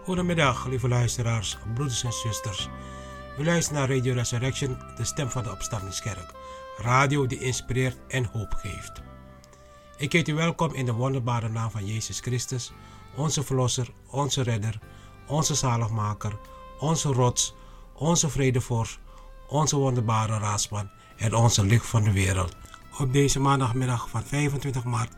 Goedemiddag, lieve luisteraars, broeders en zusters. U luistert naar Radio Resurrection, de stem van de opstandingskerk. Radio die inspireert en hoop geeft. Ik heet u welkom in de wonderbare naam van Jezus Christus, onze Verlosser, onze Redder, onze Zaligmaker, onze Rots, onze Vredevorst, onze wonderbare Raadsman en onze Licht van de wereld. Op deze maandagmiddag van 25 maart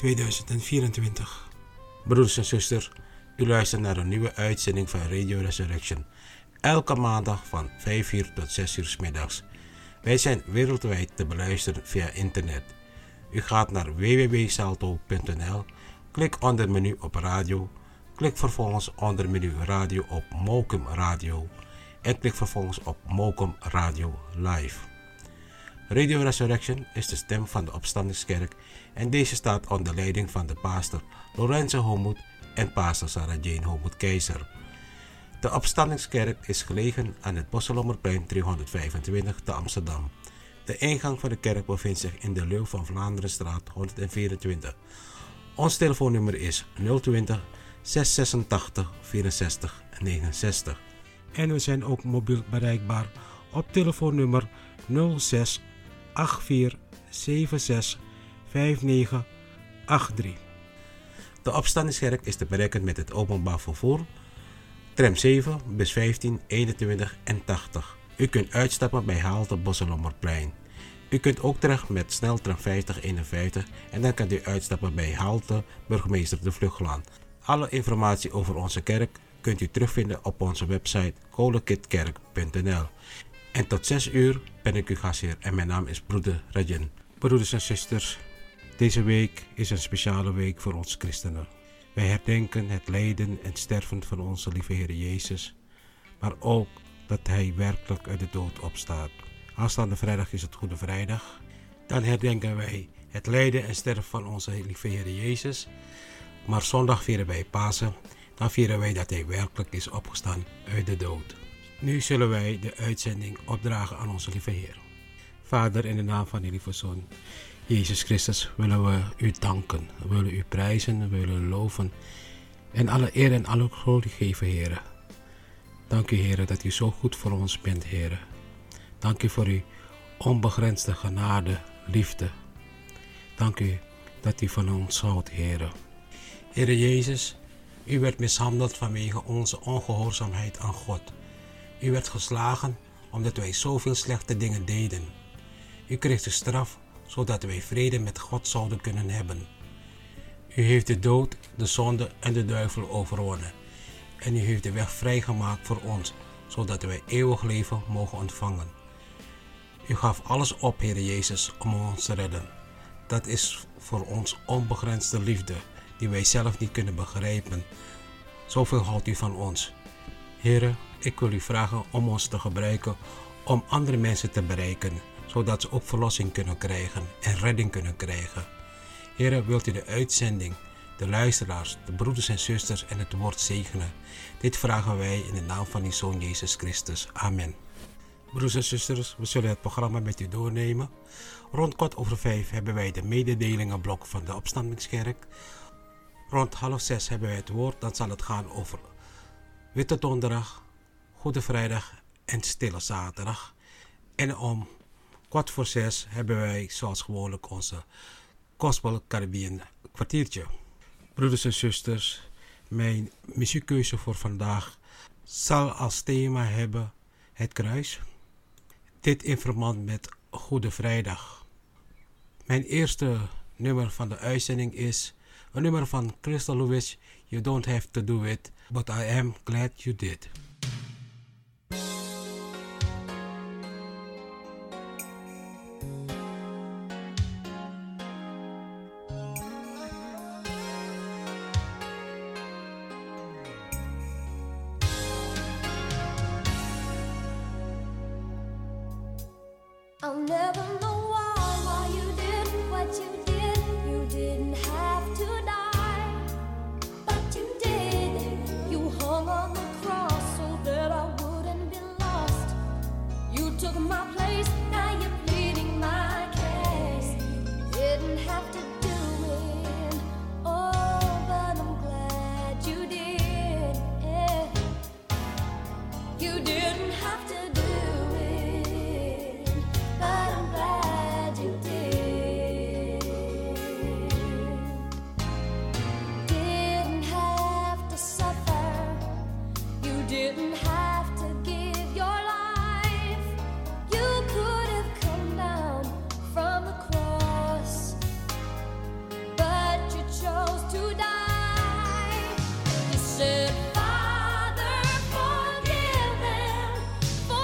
2024. Broeders en zusters, u luistert naar een nieuwe uitzending van Radio Resurrection. Elke maandag van 5 uur tot 6 uur 's middags. Wij zijn wereldwijd te beluisteren via internet. U gaat naar www.salto.nl, klik onder menu op radio, klik vervolgens onder menu radio op Mokum Radio en klik vervolgens op Mokum Radio Live. Radio Resurrection is de stem van de opstandingskerk en deze staat onder leiding van de pastor Lorenzo Homoet en pastor Sarah Jane Homoet Keizer. De opstandingskerk is gelegen aan het Bosselommerplein 325 te Amsterdam. De ingang van de kerk bevindt zich in de Leeuw van Vlaanderenstraat 124. Ons telefoonnummer is 020 686 64 69. En we zijn ook mobiel bereikbaar op telefoonnummer 06 84 76 59 83. De opstandingskerk is te bereiken met het openbaar vervoer, tram 7, bus 15, 21 en 80. U kunt uitstappen bij halte Bosselommerplein. U kunt ook terecht met sneltram 5051 en dan kunt u uitstappen bij halte Burgemeester de Vluchtlaan. Alle informatie over onze kerk kunt u terugvinden op onze website kolekitkerk.nl. En tot 6 uur ben ik uw gastheer en mijn naam is broeder Rajan. Broeders en zusters, deze week is een speciale week voor ons christenen. Wij herdenken het lijden en sterven van onze lieve Heer Jezus, maar ook dat Hij werkelijk uit de dood opstaat. Aanstaande vrijdag is het Goede Vrijdag. Dan herdenken wij het lijden en sterven van onze lieve Heer Jezus. Maar zondag vieren wij Pasen. Dan vieren wij dat Hij werkelijk is opgestaan uit de dood. Nu zullen wij de uitzending opdragen aan onze lieve Heer. Vader, in de naam van die lieve Zoon Jezus Christus willen we u danken. We willen u prijzen, we willen u loven. En alle eer en alle glorie geven, Heer. Dank u, Heer, dat u zo goed voor ons bent, Heer. Dank u voor uw onbegrensde genade, liefde. Dank u dat u van ons houdt, Heer. Heer Jezus, u werd mishandeld vanwege onze ongehoorzaamheid aan God. U werd geslagen omdat wij zoveel slechte dingen deden. U kreeg de straf zodat wij vrede met God zouden kunnen hebben. U heeft de dood, de zonde en de duivel overwonnen. En u heeft de weg vrijgemaakt voor ons, zodat wij eeuwig leven mogen ontvangen. U gaf alles op, Heer Jezus, om ons te redden. Dat is voor ons onbegrensde liefde, die wij zelf niet kunnen begrijpen. Zoveel houdt u van ons. Heer, ik wil u vragen om ons te gebruiken om andere mensen te bereiken, zodat ze ook verlossing kunnen krijgen en redding kunnen krijgen. Heer, wilt u de uitzending, de luisteraars, de broeders en zusters en het woord zegenen. Dit vragen wij in de naam van uw Zoon Jezus Christus. Amen. Broeders en zusters, we zullen het programma met u doornemen. Rond 5:15 hebben wij de mededelingenblok van de opstandingskerk. Rond 5:30 hebben wij het woord, dan zal het gaan over Witte Donderdag, Goede Vrijdag en Stille Zaterdag. En om 5:45 hebben wij zoals gewoonlijk onze Gospel Caribbean kwartiertje. Broeders en zusters, mijn muziekkeuze voor vandaag zal als thema hebben het kruis. Dit in verband met Goede Vrijdag. Mijn eerste nummer van de uitzending is een nummer van Crystal Lewis, You Don't Have to Do It, But I Am Glad You Did. I'll never know why you did what you did. You didn't have to die, but you did. You hung on the cross so that I wouldn't be lost. You took my place, now you're pleading my case. Didn't have to do it, oh, but I'm glad you did. Yeah. have to do it, but I'm glad you did. Didn't have to suffer, you didn't have to give your life. You could have come down from the cross, but you chose to die. You said, Father, forgive them,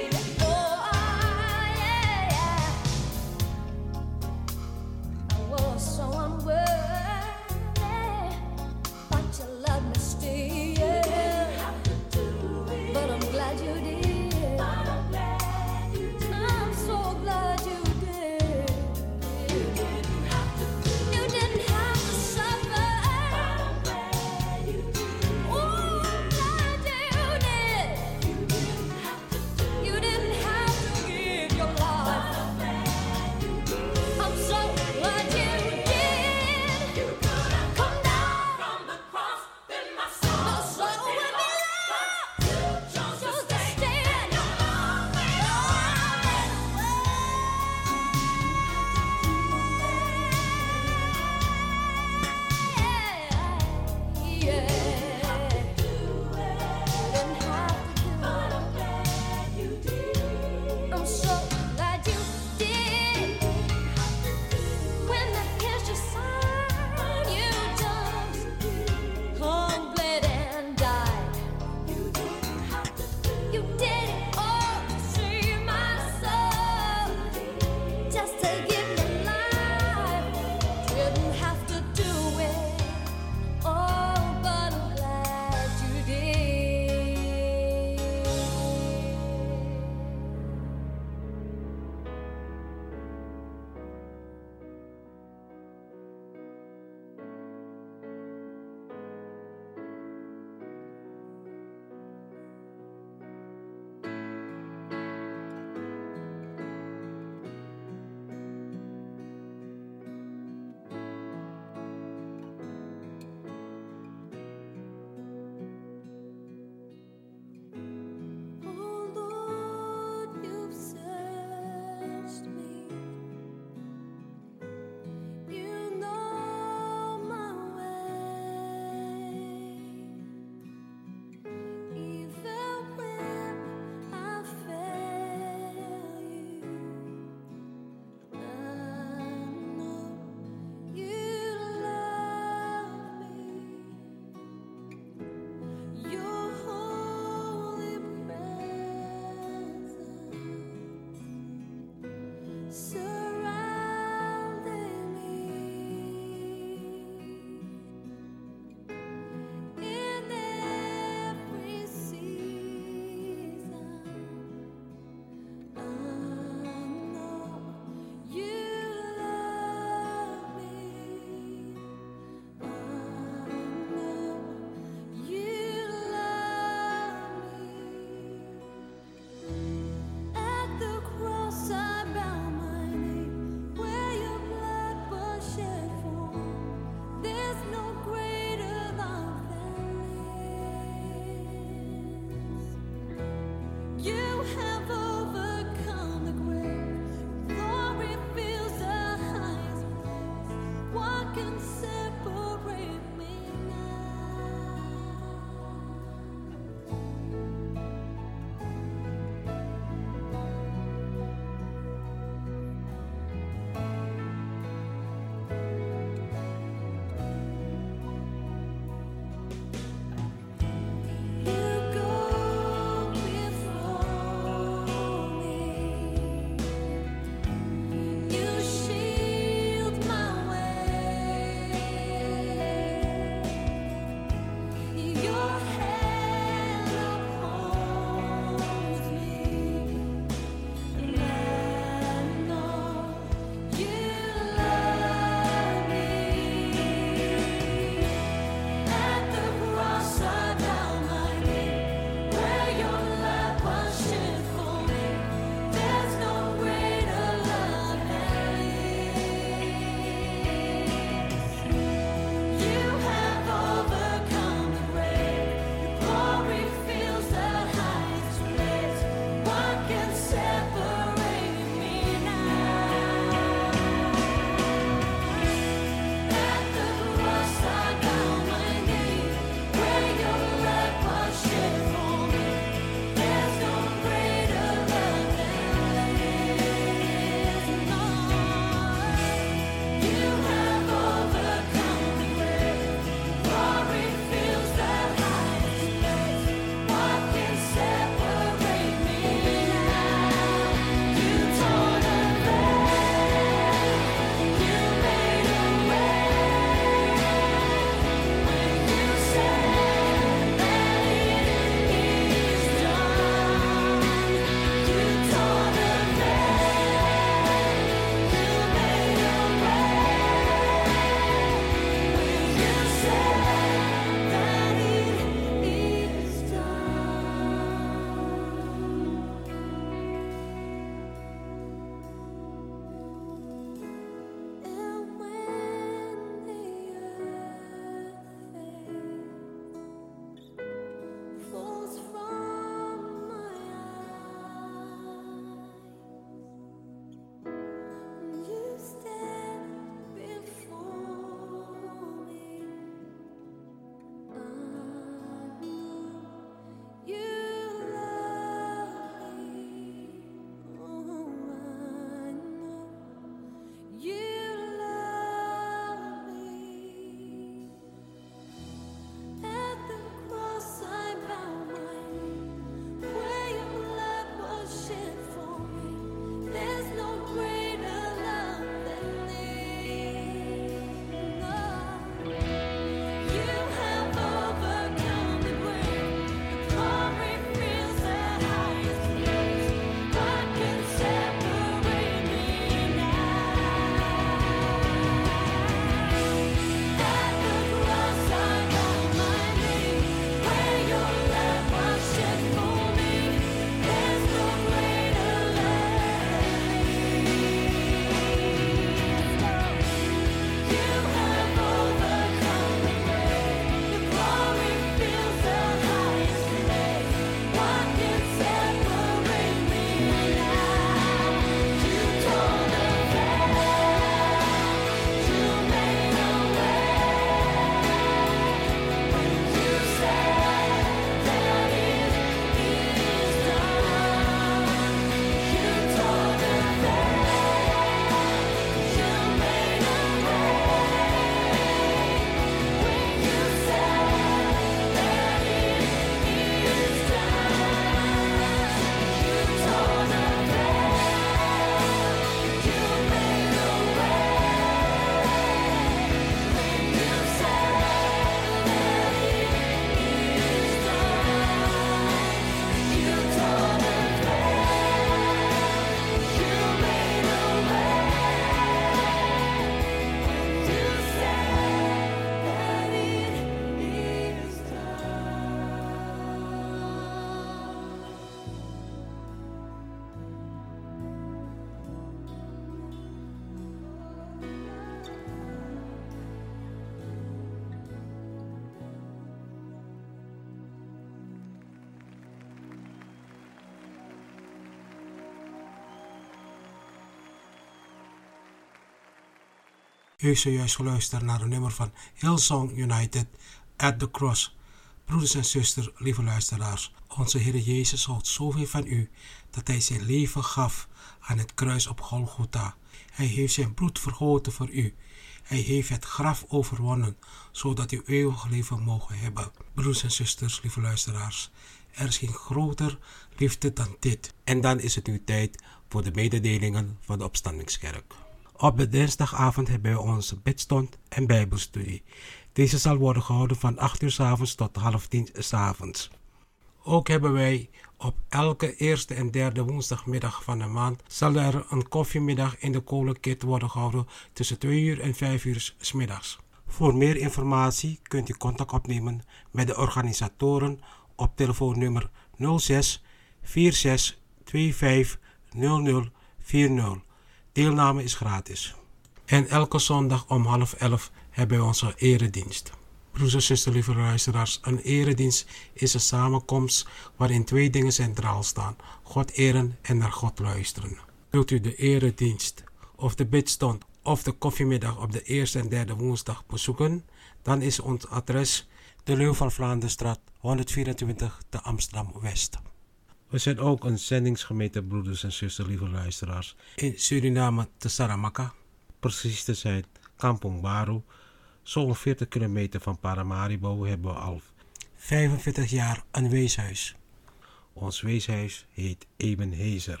U heeft zojuist geluisterd naar een nummer van Hillsong United at the Cross. Broeders en zusters, lieve luisteraars, onze Heer Jezus houdt zoveel van u dat Hij zijn leven gaf aan het kruis op Golgotha. Hij heeft zijn bloed vergoten voor u. Hij heeft het graf overwonnen, zodat u eeuwig leven mogen hebben. Broeders en zusters, lieve luisteraars, er is geen groter liefde dan dit. En dan is het nu tijd voor de mededelingen van de Opstandingskerk. Op de dinsdagavond hebben we onze bidstond en bijbelstudie. Deze zal worden gehouden van 8 uur 's avonds tot 9:30 's avonds. Ook hebben wij op elke eerste en derde woensdagmiddag van de maand zal er een koffiemiddag in de kolenkit worden gehouden tussen 2 uur en 5 uur 's middags. Voor meer informatie kunt u contact opnemen met de organisatoren op telefoonnummer 06 46 25 00 40. Deelname is gratis. En elke zondag om 10:30 hebben we onze eredienst. Broers en zusters, lieve luisteraars, een eredienst is een samenkomst waarin 2 dingen centraal staan: God eren en naar God luisteren. Wilt u de eredienst of de bidstond of de koffiemiddag op de eerste en derde woensdag bezoeken? Dan is ons adres de Leeuw van Vlaanderenstraat 124 te Amsterdam-West. We zijn ook een zendingsgemeente, broeders en zusters, lieve luisteraars, in Suriname te Saramaka. Precies te zijn, Kampong Baru. Zo'n 40 kilometer van Paramaribo hebben we al 45 jaar een weeshuis. Ons weeshuis heet Ebenezer.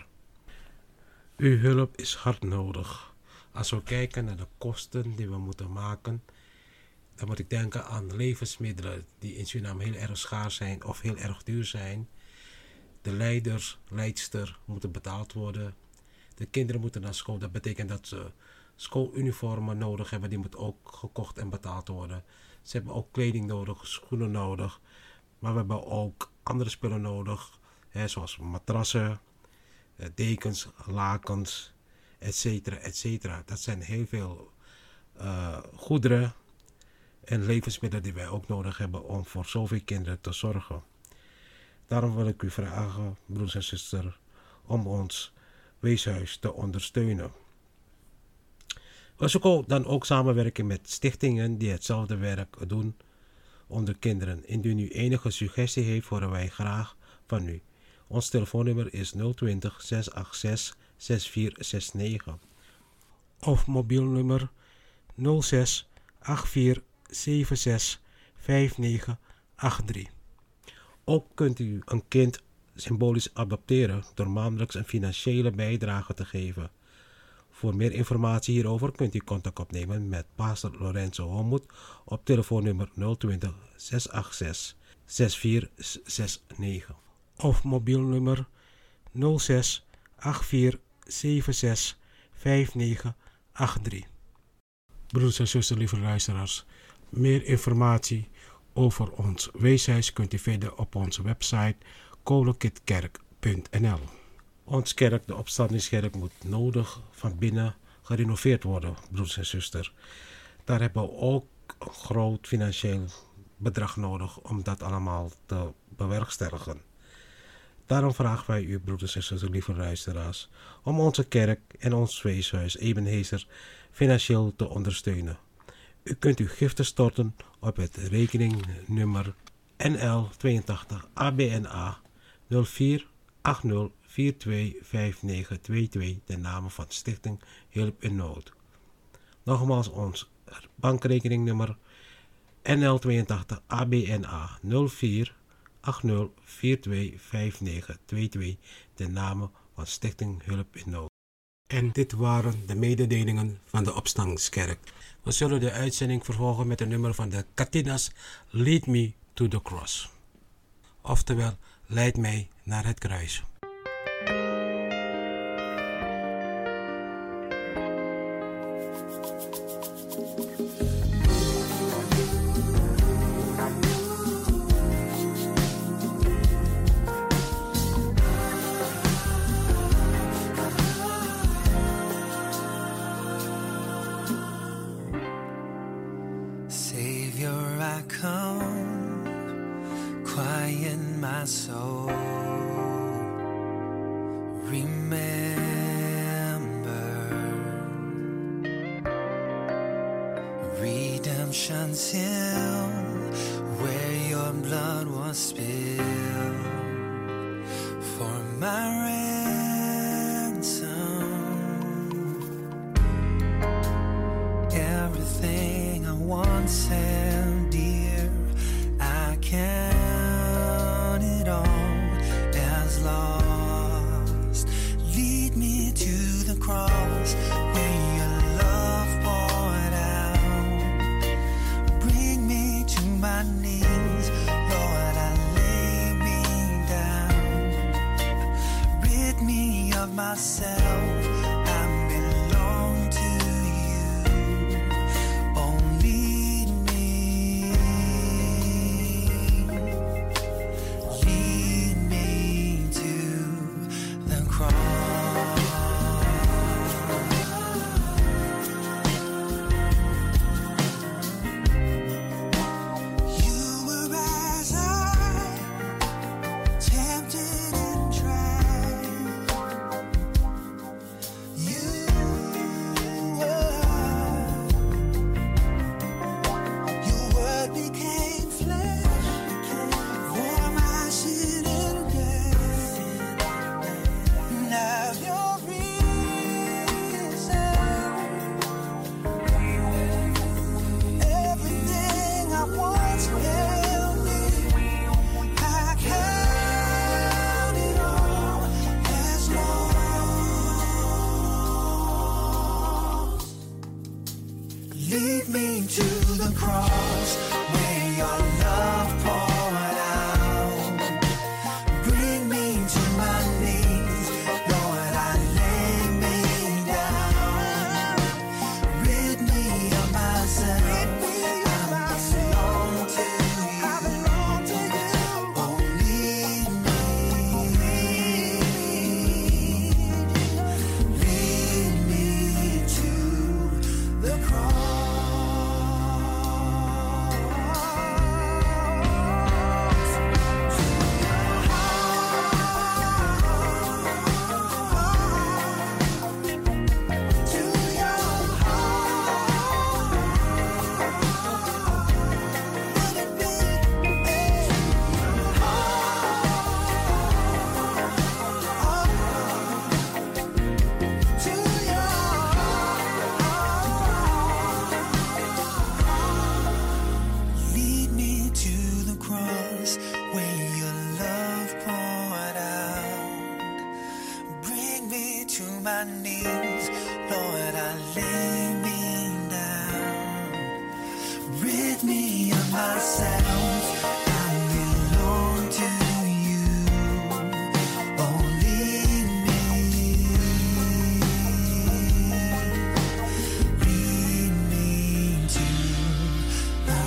Uw hulp is hard nodig. Als we kijken naar de kosten die we moeten maken, dan moet ik denken aan levensmiddelen die in Suriname heel erg schaars zijn of heel erg duur zijn. De leidster moeten betaald worden. De kinderen moeten naar school. Dat betekent dat ze schooluniformen nodig hebben. Die moeten ook gekocht en betaald worden. Ze hebben ook kleding nodig, schoenen nodig. Maar we hebben ook andere spullen nodig. Zoals matrassen, dekens, lakens, etc. Dat zijn heel veel goederen en levensmiddelen die wij ook nodig hebben om voor zoveel kinderen te zorgen. Daarom wil ik u vragen, broers en zusters, om ons weeshuis te ondersteunen. We zoeken dan ook samenwerken met stichtingen die hetzelfde werk doen onder kinderen. Indien u enige suggestie heeft, horen wij graag van u. Ons telefoonnummer is 020 686 6469 of mobielnummer 06 84 76 5983. Ook kunt u een kind symbolisch adopteren door maandelijks een financiële bijdrage te geven. Voor meer informatie hierover kunt u contact opnemen met pastor Lorenzo Homoet op telefoonnummer 020 686 6469 of mobielnummer 06 84 76 5983. Broeders en zusters, lieve luisteraars, meer informatie over ons weeshuis kunt u vinden op onze website kolenkitkerk.nl. Ons kerk, de Opstandingskerk, moet nodig van binnen gerenoveerd worden, broeders en zusters. Daar hebben we ook een groot financieel bedrag nodig om dat allemaal te bewerkstelligen. Daarom vragen wij u, broeders en zusters, lieve luisteraars, om onze kerk en ons weeshuis Ebenezer financieel te ondersteunen. U kunt uw giften storten op het rekeningnummer NL82 ABNA 0480 425922 ten name van Stichting Hulp in Nood. Nogmaals ons bankrekeningnummer NL82 ABNA 0480 425922 ten name van Stichting Hulp in Nood. En dit waren de mededelingen van de Opstandingskerk. We zullen de uitzending vervolgen met een nummer van de Katinas, Lead Me to the Cross. Oftewel, leid mij naar het kruis. Savior, I come, quiet my soul. Remember redemption's hill, where your blood was spilled for my ransom. Everything I once held dear, I count it all as lost. Lead me to the cross where your love poured out. Bring me to my knees, Lord, I lay me down. Rid me of myself, I belong to you. Oh, lead me to the cross. You were as I tempted and tried. You your word became flesh for my sin and death. Now you're risen. Everything I once held dear, I count it all as lost. Lead me to the cross where your love poured out. Bring me to my knees, Lord, I lay me down. Rid me of myself, I belong to you. Oh, lead me to the cross. To your heart. Let it be to your lead me to the cross where your love poured out. Bring me to my knees, Lord, I lay me down. Rid me of myself, I belong to you. Oh, lead me to the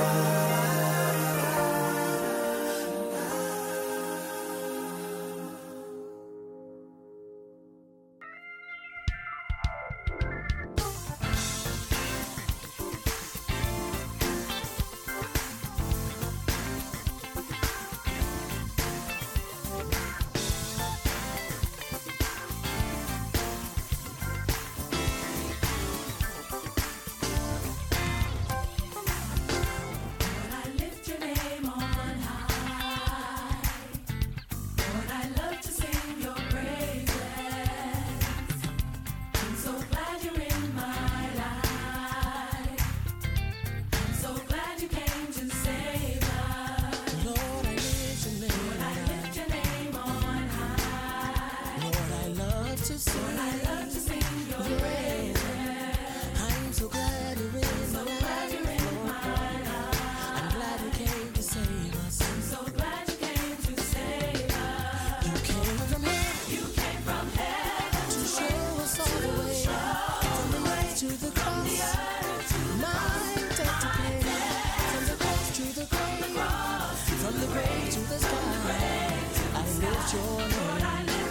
Lord, I lift your name on high. Lord, I love to sing your praises. I'm so glad you're in my life. I'm so glad you came to save us. Lord, I lift your name. Lord, I lift your name on high. Lord, I love to sing. Lord, I love to sing your praises. I'm so glad you're in So glad you're in my life. I'm glad you came to save us. I'm so glad you came to save us. You came from heaven You came from heaven to show us all the way. From the earth to the cross, mine take to play. From the cross to the grave, from the grave to the sky. I lift your name.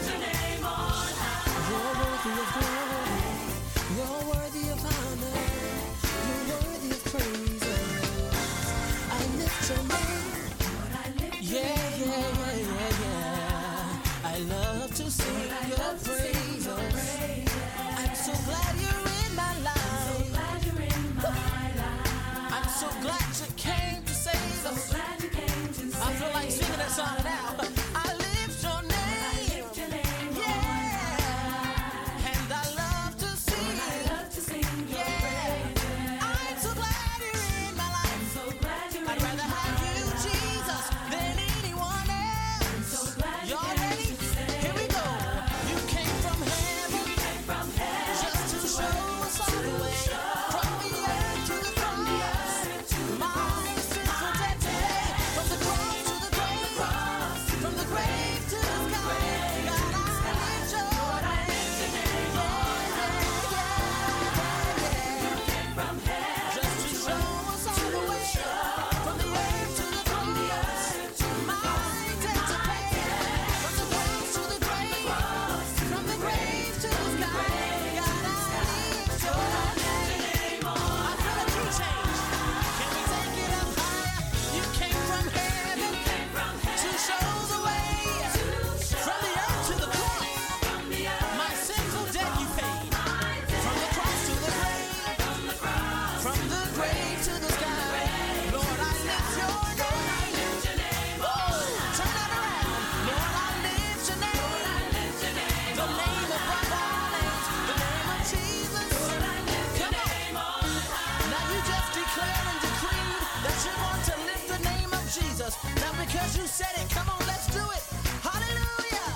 You're worthy of glory. You're worthy of honor. You're worthy of praises. I lift your name. Yeah, yeah, yeah, yeah, yeah. I love to sing your praises. I'm so glad you're in my life. I'm 'cause you said it. Come on, let's do it. Hallelujah.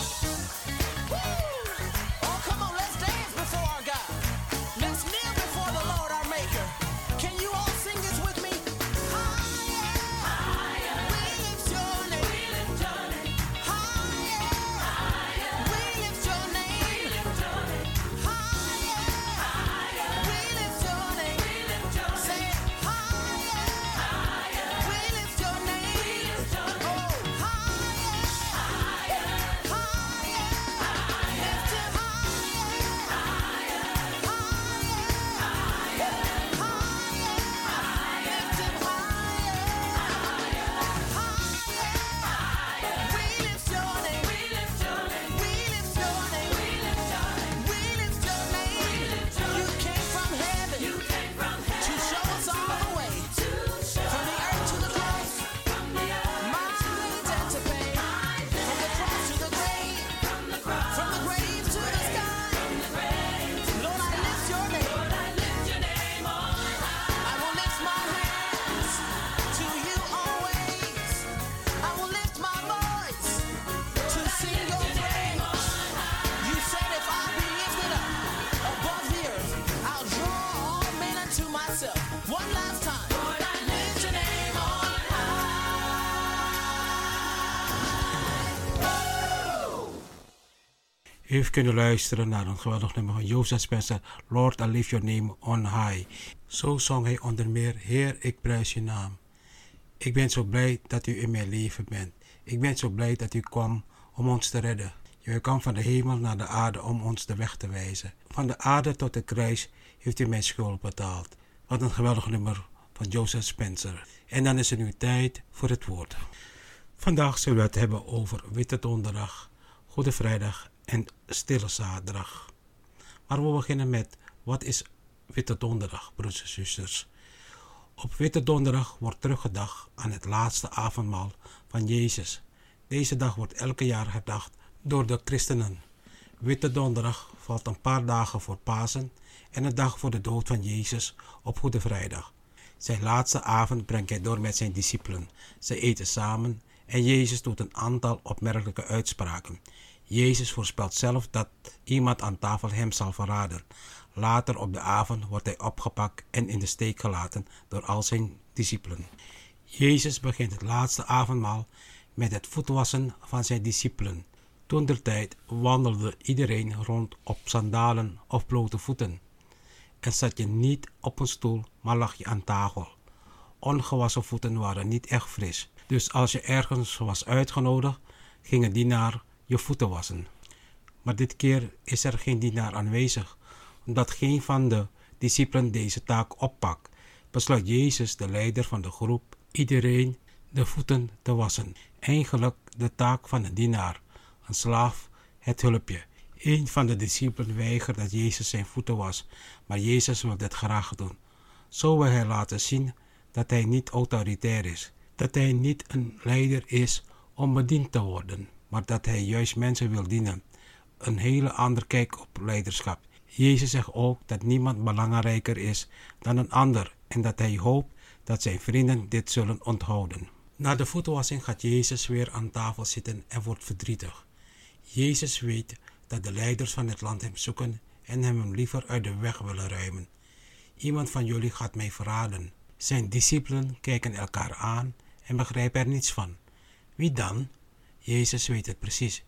Woo. Oh, come on, let's dance before our God. Let's kneel before the Lord our Maker. Can you all sing this with me? Higher, higher. We lift your name. We lift your name. Higher, higher. We lift your name. We lift your name. Higher, higher. We lift your name. We lift your name. Say it. Higher, higher. We lift your name. We lift your name. Oh, higher, higher. Higher, higher. Lift him higher, higher. From the grave to the sky, Lord, I lift your name. I will lift my hands to you always. I will lift my voice to sing your praise. You said if I be lifted up above the earth, I'll draw all men unto myself. One last time. Lord, I lift your name on U heeft kunnen luisteren naar een geweldig nummer van Joseph Spencer, Lord, I lift your name on high. Zo zong hij onder meer, Heer, ik prijs je naam. Ik ben zo blij dat u in mijn leven bent. Ik ben zo blij dat u kwam om ons te redden. U kwam van de hemel naar de aarde om ons de weg te wijzen. Van de aarde tot de kruis heeft u mijn schuld betaald. Wat een geweldig nummer van Joseph Spencer. En dan is er nu tijd voor het woord. Vandaag zullen we het hebben over Witte Donderdag, Goede Vrijdag en Stille Zaterdag. Maar we beginnen met, wat is Witte Donderdag, broeders en zusters? Op Witte Donderdag wordt teruggedacht aan het laatste avondmaal van Jezus. Deze dag wordt elke jaar herdacht door de christenen. Witte Donderdag valt een paar dagen voor Pasen en een dag voor de dood van Jezus op Goede Vrijdag. Zijn laatste avond brengt hij door met zijn discipelen. Ze eten samen en Jezus doet een aantal opmerkelijke uitspraken. Jezus voorspelt zelf dat iemand aan tafel hem zal verraden. Later op de avond wordt hij opgepakt en in de steek gelaten door al zijn discipelen. Jezus begint het laatste avondmaal met het voetwassen van zijn discipelen. Toentertijd wandelde iedereen rond op sandalen of blote voeten. En zat je niet op een stoel, maar lag je aan tafel. Ongewassen voeten waren niet echt fris. Dus als je ergens was uitgenodigd, ging een dienaar je voeten wassen. Maar dit keer is er geen dienaar aanwezig. Omdat geen van de discipelen deze taak oppakt, besluit Jezus, de leider van de groep, iedereen de voeten te wassen. Eigenlijk de taak van een dienaar, een slaaf, het hulpje. Een van de discipelen weigerde dat Jezus zijn voeten was, maar Jezus wil dit graag doen. Zo wil hij laten zien dat hij niet autoritair is, dat hij niet een leider is om bediend te worden, maar dat hij juist mensen wil dienen. Een hele andere kijk op leiderschap. Jezus zegt ook dat niemand belangrijker is dan een ander en dat hij hoopt dat zijn vrienden dit zullen onthouden. Na de voetwassing gaat Jezus weer aan tafel zitten en wordt verdrietig. Jezus weet dat de leiders van het land hem zoeken en hem liever uit de weg willen ruimen. Iemand van jullie gaat mij verraden. Zijn discipelen kijken elkaar aan en begrijpen er niets van. Wie dan? Jezus weet het precies.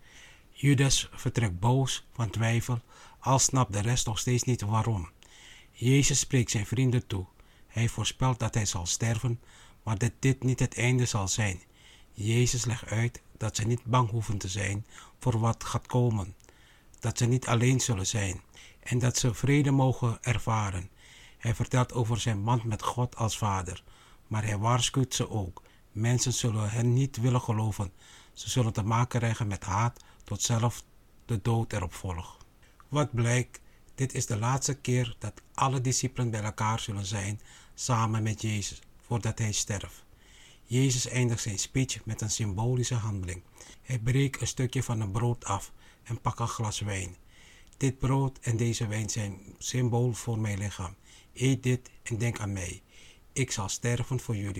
Judas vertrekt boos van twijfel, al snapt de rest nog steeds niet waarom. Jezus spreekt zijn vrienden toe. Hij voorspelt dat hij zal sterven, maar dat dit niet het einde zal zijn. Jezus legt uit dat ze niet bang hoeven te zijn voor wat gaat komen. Dat ze niet alleen zullen zijn en dat ze vrede mogen ervaren. Hij vertelt over zijn band met God als Vader, maar hij waarschuwt ze ook. Mensen zullen hen niet willen geloven. Ze zullen te maken krijgen met haat tot zelf de dood erop volgt. Wat blijkt, dit is de laatste keer dat alle discipelen bij elkaar zullen zijn samen met Jezus voordat hij sterft. Jezus eindigt zijn speech met een symbolische handeling. Hij breekt een stukje van een brood af en pakt een glas wijn. Dit brood en deze wijn zijn symbool voor mijn lichaam. Eet dit en denk aan mij. Ik zal sterven voor jullie.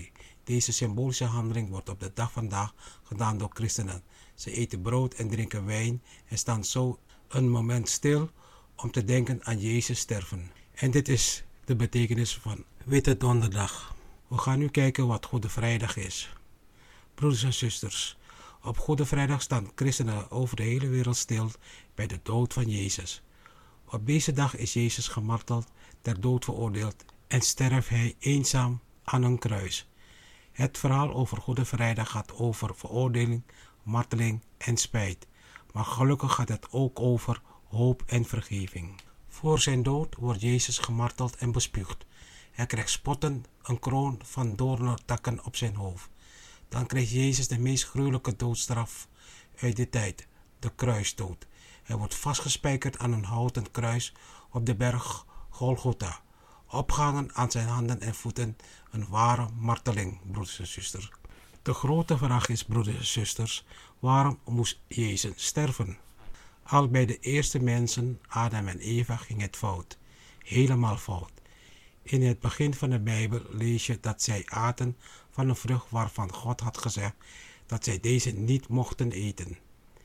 Deze symbolische handeling wordt op de dag vandaag gedaan door christenen. Ze eten brood en drinken wijn en staan zo een moment stil om te denken aan Jezus sterven. En dit is de betekenis van Witte Donderdag. We gaan nu kijken wat Goede Vrijdag is. Broeders en zusters, op Goede Vrijdag staan christenen over de hele wereld stil bij de dood van Jezus. Op deze dag is Jezus gemarteld, ter dood veroordeeld en sterft hij eenzaam aan een kruis. Het verhaal over Goede Vrijdag gaat over veroordeling, marteling en spijt. Maar gelukkig gaat het ook over hoop en vergeving. Voor zijn dood wordt Jezus gemarteld en bespuugd. Hij krijgt spotten, een kroon van doornentakken op zijn hoofd. Dan kreeg Jezus de meest gruwelijke doodstraf uit die tijd, de kruisdood. Hij wordt vastgespijkerd aan een houten kruis op de berg Golgotha. Opgehangen aan zijn handen en voeten, een ware marteling, broeders en zusters. De grote vraag is, broeders en zusters, waarom moest Jezus sterven? Al bij de eerste mensen, Adam en Eva, ging het fout. Helemaal fout. In het begin van de Bijbel lees je dat zij aten van een vrucht waarvan God had gezegd dat zij deze niet mochten eten.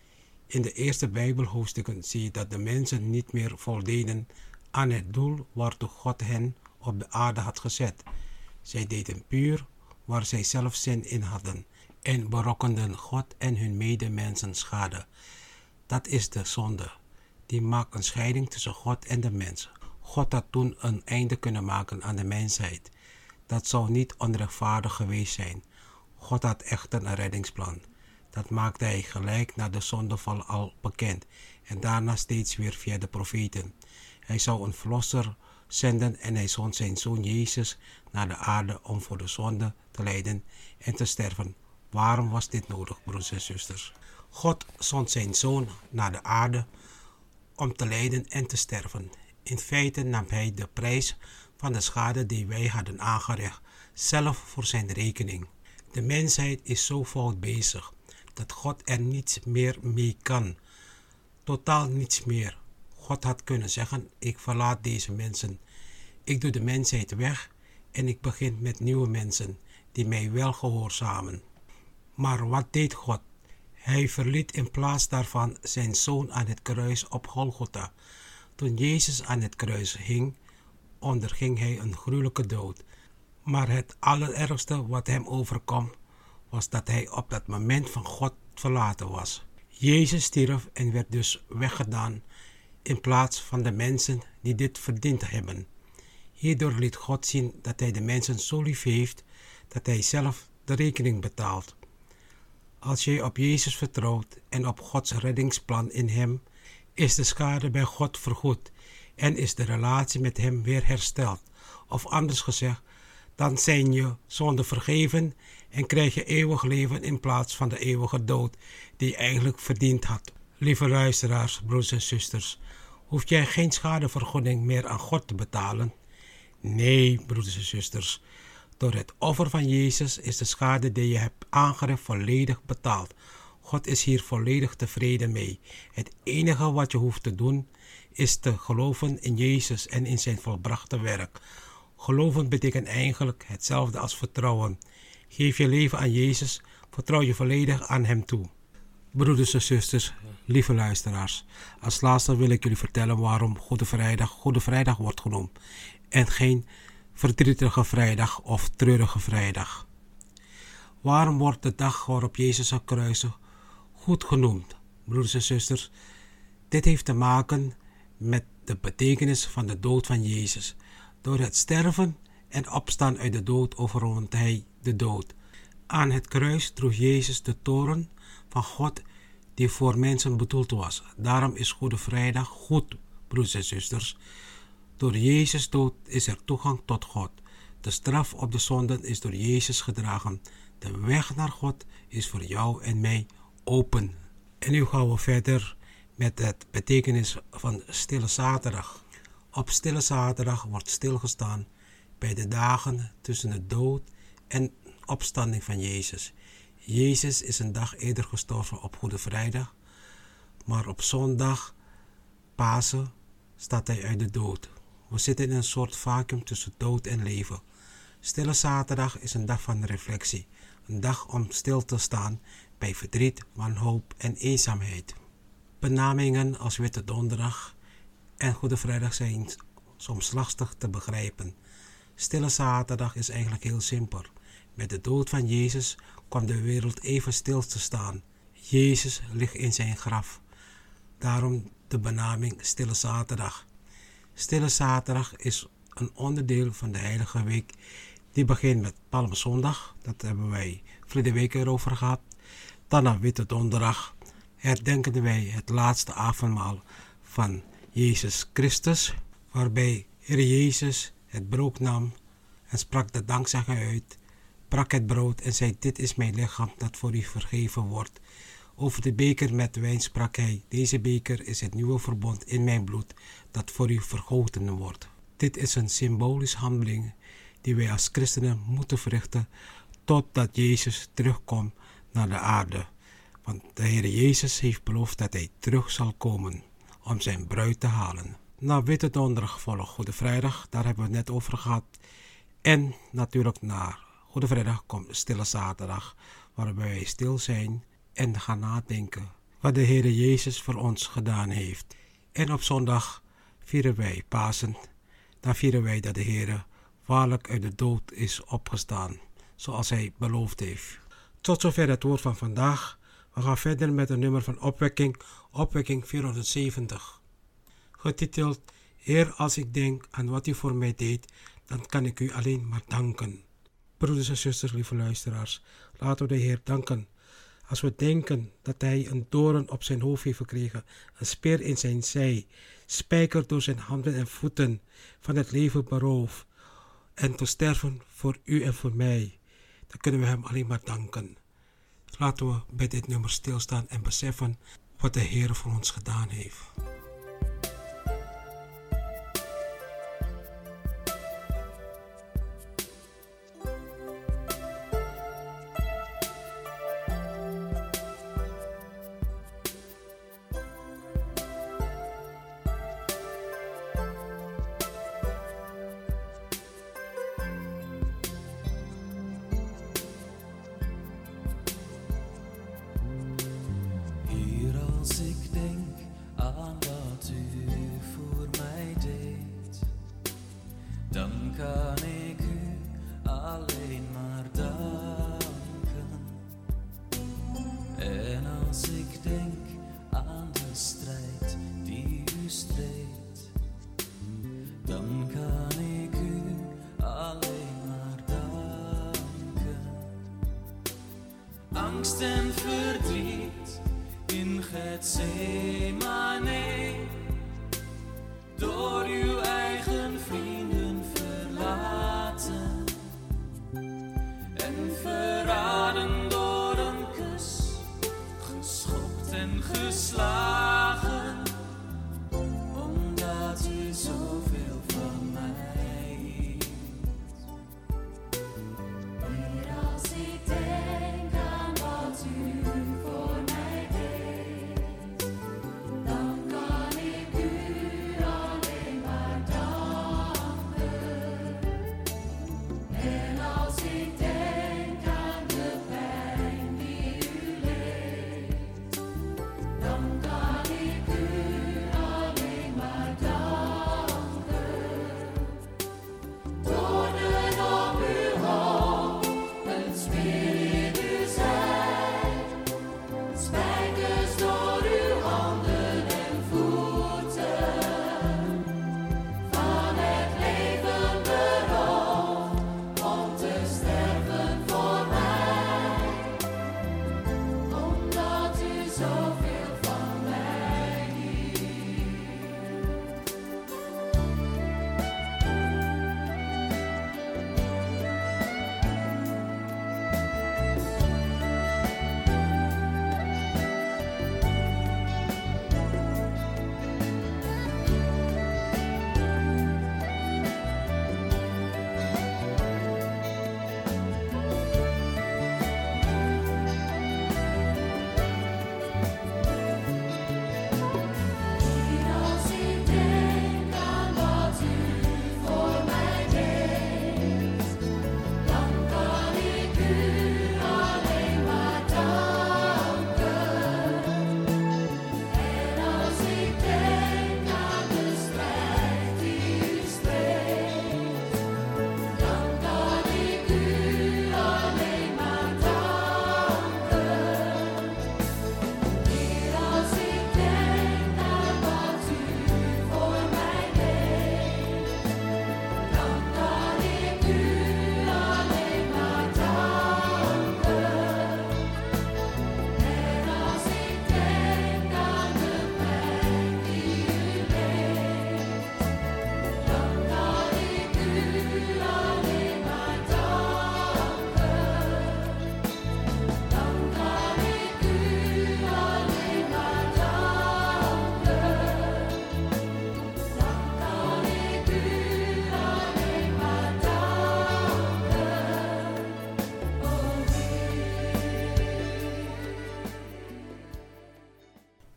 In de eerste Bijbelhoofdstukken zie je dat de mensen niet meer voldeden aan het doel waartoe God hen op de aarde had gezet. Zij deden puur waar zij zelf zin in hadden en berokkenden God en hun medemensen schade. Dat is de zonde. Die maakt een scheiding tussen God en de mens. God had toen een einde kunnen maken aan de mensheid. Dat zou niet onrechtvaardig geweest zijn. God had echter een reddingsplan. Dat maakte hij gelijk na de zondeval al bekend en daarna steeds weer via de profeten. Hij zou een verlosser zenden en hij zond zijn zoon Jezus naar de aarde om voor de zonde te lijden en te sterven. Waarom was dit nodig, broeders en zusters? God zond zijn zoon naar de aarde om te lijden en te sterven. In feite nam hij de prijs van de schade die wij hadden aangericht, zelf voor zijn rekening. De mensheid is zo fout bezig dat God er niets meer mee kan. Totaal niets meer. God had kunnen zeggen, ik verlaat deze mensen. Ik doe de mensheid weg en ik begin met nieuwe mensen die mij wel gehoorzamen. Maar wat deed God? Hij verliet in plaats daarvan zijn zoon aan het kruis op Golgotha. Toen Jezus aan het kruis hing, onderging hij een gruwelijke dood. Maar het allerergste wat hem overkwam, was dat hij op dat moment van God verlaten was. Jezus stierf en werd dus weggedaan in plaats van de mensen die dit verdiend hebben. Hierdoor liet God zien dat hij de mensen zo lief heeft dat hij zelf de rekening betaalt. Als je op Jezus vertrouwt en op Gods reddingsplan in hem, is de schade bij God vergoed en is de relatie met hem weer hersteld. Of anders gezegd, dan zijn je zonden vergeven en krijg je eeuwig leven in plaats van de eeuwige dood die je eigenlijk verdiend had. Lieve luisteraars, broers en zusters, hoef jij geen schadevergoeding meer aan God te betalen? Nee, broeders en zusters. Door het offer van Jezus is de schade die je hebt aangericht volledig betaald. God is hier volledig tevreden mee. Het enige wat je hoeft te doen is te geloven in Jezus en in zijn volbrachte werk. Geloven betekent eigenlijk hetzelfde als vertrouwen. Geef je leven aan Jezus, vertrouw je volledig aan hem toe. Broeders en zusters, lieve luisteraars, als laatste wil ik jullie vertellen waarom Goede Vrijdag wordt genoemd en geen verdrietige vrijdag of treurige vrijdag. Waarom wordt de dag waarop Jezus zou kruisen goed genoemd? Broeders en zusters, dit heeft te maken met de betekenis van de dood van Jezus. Door het sterven en opstaan uit de dood overwon hij de dood. Aan het kruis droeg Jezus de toorn van God die voor mensen bedoeld was. Daarom is Goede Vrijdag goed, broeders en zusters. Door Jezus dood is er toegang tot God. De straf op de zonden is door Jezus gedragen. De weg naar God is voor jou en mij open. En nu gaan we verder met het betekenis van Stille Zaterdag. Op Stille Zaterdag wordt stilgestaan bij de dagen tussen de dood en opstanding van Jezus. Jezus is een dag eerder gestorven op Goede Vrijdag, maar op zondag, Pasen, staat hij uit de dood. We zitten in een soort vacuüm tussen dood en leven. Stille Zaterdag is een dag van reflectie. Een dag om stil te staan bij verdriet, wanhoop en eenzaamheid. Benamingen als Witte Donderdag en Goede Vrijdag zijn soms lastig te begrijpen. Stille Zaterdag is eigenlijk heel simpel. Met de dood van Jezus kwam de wereld even stil te staan. Jezus ligt in zijn graf. Daarom de benaming Stille Zaterdag. Stille Zaterdag is een onderdeel van de Heilige Week. Die begint met Palmzondag. Dat hebben wij verleden week erover gehad. Dan naar Witte Donderdag herdenken wij het laatste avondmaal van Jezus Christus. Waarbij Heer Jezus het brood nam en sprak de dankzegging uit. Brak het brood en zei: dit is mijn lichaam dat voor u vergeven wordt. Over de beker met wijn sprak hij: deze beker is het nieuwe verbond in mijn bloed dat voor u vergoten wordt. Dit is een symbolische handeling die wij als christenen moeten verrichten totdat Jezus terugkomt naar de aarde. Want de Heer Jezus heeft beloofd dat hij terug zal komen om zijn bruid te halen. Na Witte Donderdag volgt Goede Vrijdag, daar hebben we het net over gehad. En natuurlijk na Goede Vrijdag komt Stille Zaterdag, waarbij wij stil zijn en gaan nadenken wat de Heer Jezus voor ons gedaan heeft. En op zondag vieren wij Pasen. Dan vieren wij dat de Heer waarlijk uit de dood is opgestaan, zoals hij beloofd heeft. Tot zover het woord van vandaag. We gaan verder met een nummer van opwekking, opwekking 470. Getiteld: Heer, als ik denk aan wat u voor mij deed, dan kan ik u alleen maar danken. Broeders en zusters, lieve luisteraars, laten we de Heer danken. Als we denken dat hij een doorn op zijn hoofd heeft gekregen, een speer in zijn zij, spijker door zijn handen en voeten, van het leven beroofd en te sterven voor u en voor mij, dan kunnen we hem alleen maar danken. Laten we bij dit nummer stilstaan en beseffen wat de Heer voor ons gedaan heeft. Heer, als ik denk aan wat u voor mij deed, dan kan ik u alleen maar danken. En als ik denk aan de strijd die u streed, dan kan ik u alleen maar danken. Angst en verdriet in Getsemane, door uw eigen vrienden verlaten en verraden door een kus, geschopt en geslagen, omdat u zoveel van mij hield. Heer, als ik denk aan wat u voor mij deed, dan kan ik u alleen maar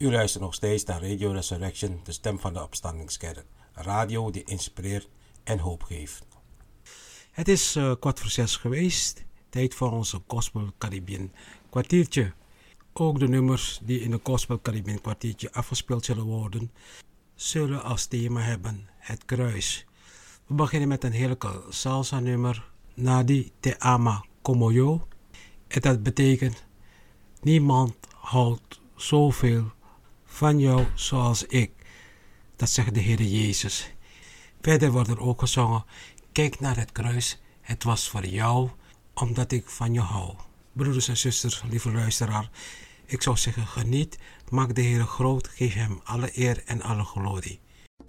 U luistert nog steeds naar Radio Resurrection, de stem van de opstandingskerk. Radio die inspireert en hoop geeft. Het is 5:15 geweest. Tijd voor onze Gospel Caribbean kwartiertje. Ook de nummers die in de Gospel Caribbean kwartiertje afgespeeld zullen worden, zullen als thema hebben het kruis. We beginnen met een heerlijke salsa nummer, Nadi Te Ama Como Yo. En dat betekent, niemand houdt zoveel van jou zoals ik. Dat zegt de Heer Jezus. Verder wordt er ook gezongen, kijk naar het kruis, het was voor jou, omdat ik van je hou. Broeders en zusters, lieve luisteraar, ik zou zeggen, geniet, maak de Heer groot, geef hem alle eer en alle glorie.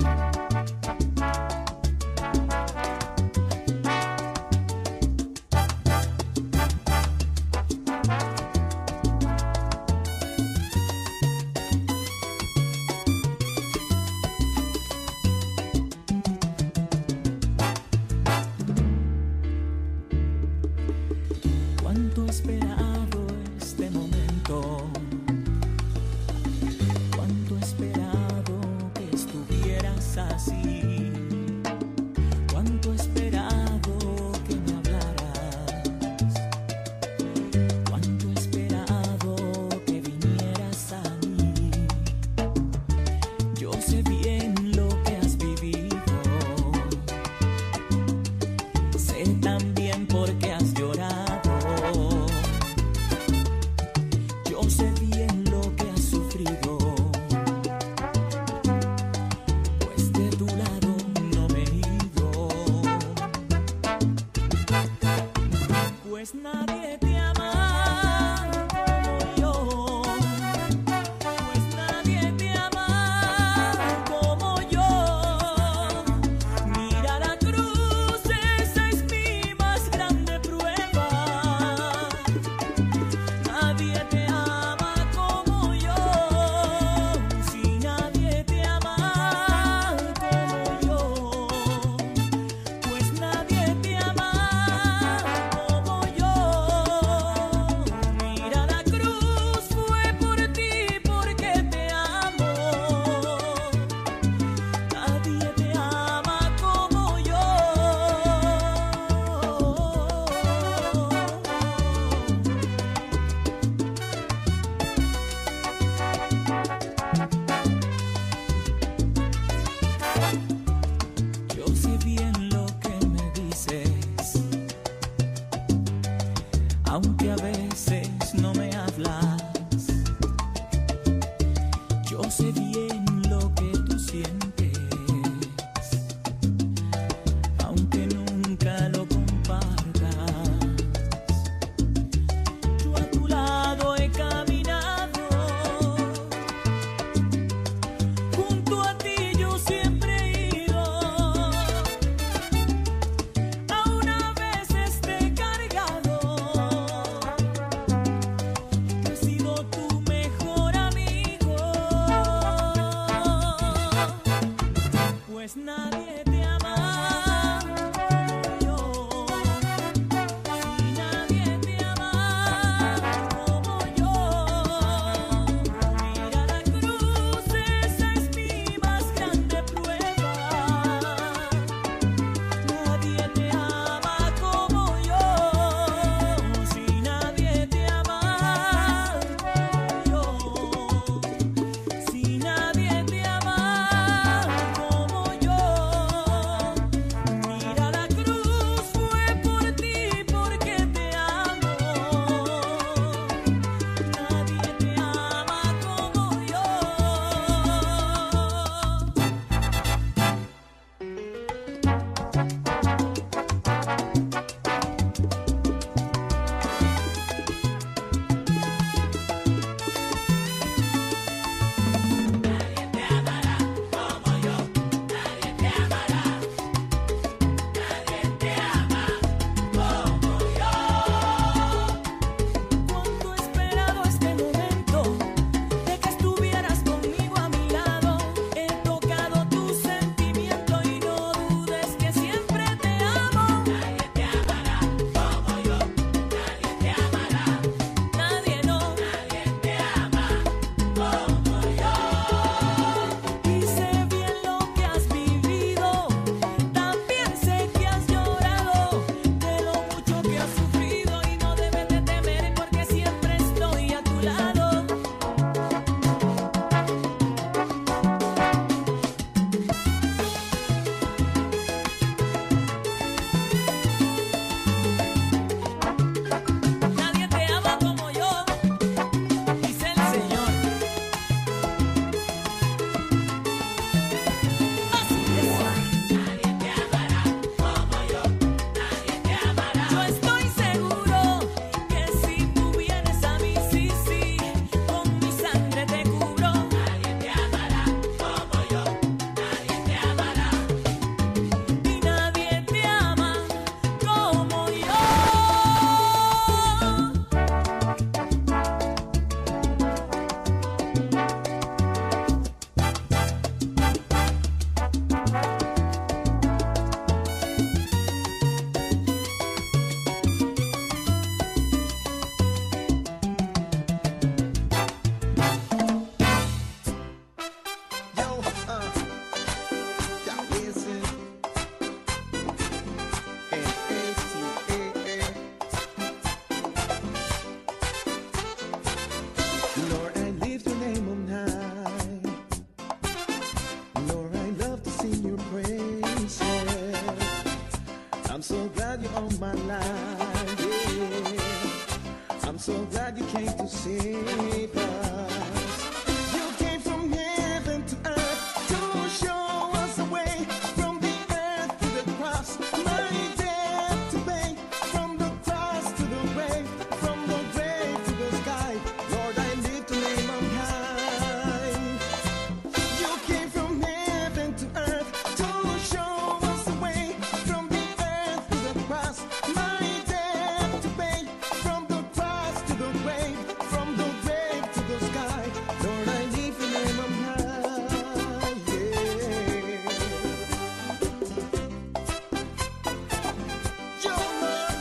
Cuánto he esperado este momento, cuánto he esperado que estuvieras así, cuánto he esperado que me hablaras, cuánto he esperado que vinieras a mí. Yo sé bien lo que has vivido, sé también por qué has llorado. Yo sé bien lo que has sufrido, pues de tu lado no me he ido. Pues nadie te ama como yo, pues nadie te ama como yo. Mira la cruz, esa es mi más grande prueba. Nadie te ama como yo, si nadie te ama como yo, pues nadie te ama como yo. Mira la cruz, fue por ti porque te amo. Nadie te ama como yo. Yo sé bien lo que me dices, aunque a veces no me hablas. Yo sé bien lo que tú sientes, aunque nunca lo compartas. Yo a tu lado he caminado, junto a ti yo siempre he ido. Aún a veces te he cargado, so glad you're on my life. Yeah. I'm so glad you came to save us. You came from heaven to earth to show us the way from the earth to the cross. My debt to pay from the cross to the grave, from the grave to the sky. Lord, I lift your name on high. You came from heaven to earth to show us the way from the earth to the cross. My debt to pay from the cross to the grave, from the grave to the sky. Lord, I lift your name on high. Yeah. Your love.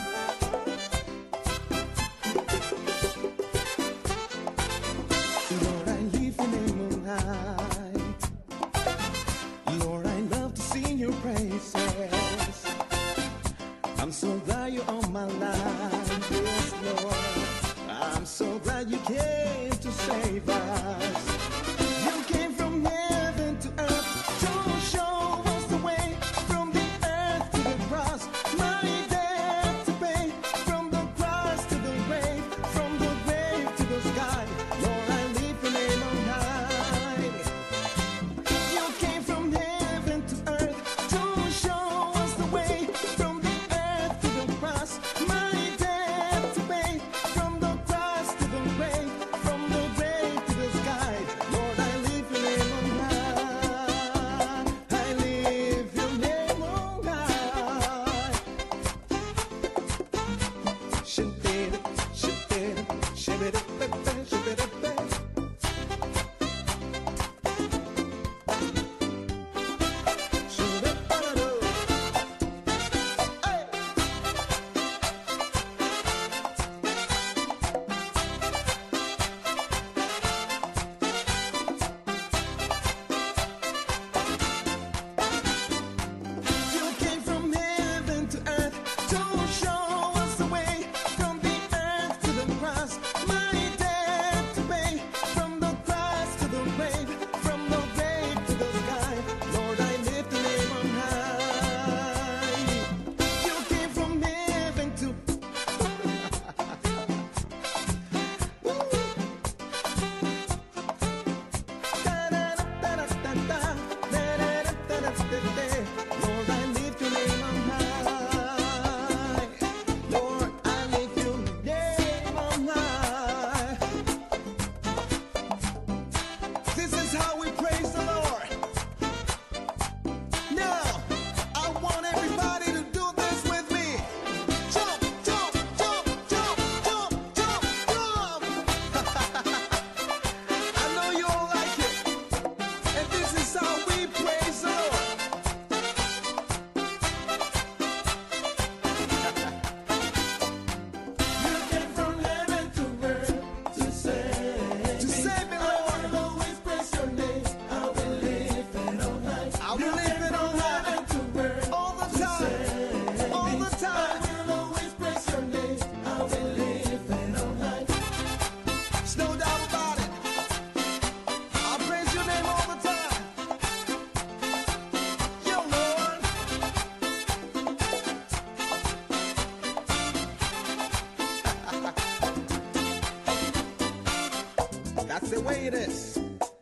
Lord, I lift your name on high. Lord, I love to sing your praises. I'm so glad you're on my life. Yes, Lord. I'm so glad you came to save us. You came from heaven to earth to show us the way from the earth to the cross. My debt to pay from the cross to the grave, from the grave to the sky. Lord, I lift your name on high. You came from heaven to earth to show us the way from the earth to the cross. My debt to pay from the cross to the grave, from the grave to the sky. Lord, I lift your name on high. I lift your name on high. Shibidi, shibidi, shibidi, shibidi, You came from heaven to earth to show us the way from the earth to the cross. My debt to pay from the cross to the grave, from the grave to the sky. Lord, I lift your name on high. You came from heaven to Lord, I lift your name on high. Lord, I lift your name on high. This is how we praise the Lord. Now, I want everybody to do this with me. Jump, jump, jump, jump, jump, jump, jump. I know you all like it. And this is how we praise the Lord. You came from heaven to earth to save me, Lord. I will always praise your name. I will lift it on high. I will lift it on high. All the time. All the time. I will always praise your name. I will lift it on high. There's no doubt about it. I'll praise your name all the time. Yo, Lord. That's the way it is.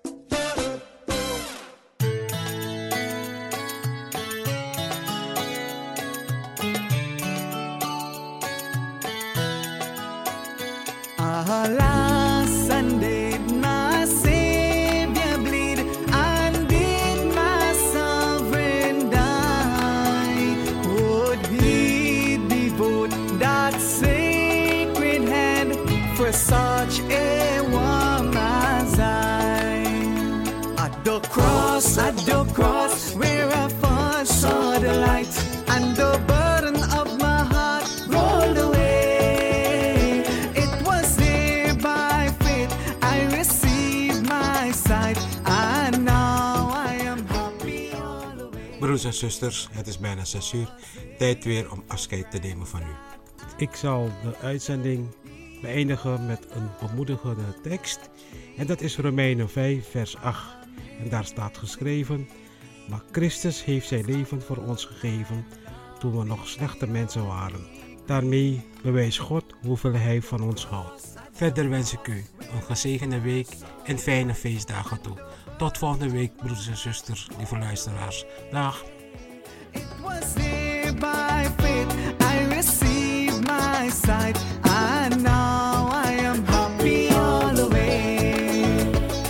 Alas, and did my Savior bleed, and did my sovereign die? Would he devote that sacred hand for such a one as I? At the cross, where I first saw the light, and the burden of my heart rolled away. It was there by faith I received my sight, and now I am happy all the way. Broers en zusters, het is bijna 6 uur. Tijd weer om afscheid te nemen van u. Ik zal de uitzending beëindigen met een bemoedigende tekst. En dat is Romeinen 5 vers 8. En daar staat geschreven: maar Christus heeft zijn leven voor ons gegeven, toen we nog slechte mensen waren. Daarmee bewijst God hoeveel Hij van ons houdt. Verder wens ik u een gezegende week en fijne feestdagen toe. Tot volgende week, broeders en zusters, lieve luisteraars. Dag. It was here by faith I received my sight, and now I am happy all the way.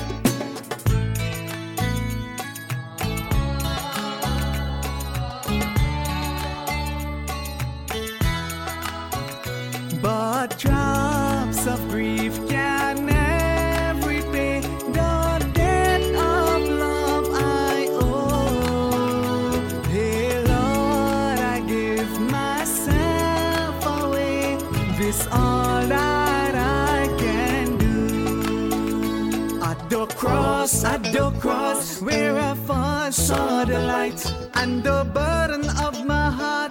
But drops of grief can never repay the debt of love I owe. Hey Lord, I give myself away. This all that I can do. At the cross, where I first saw the light, and the burden of my heart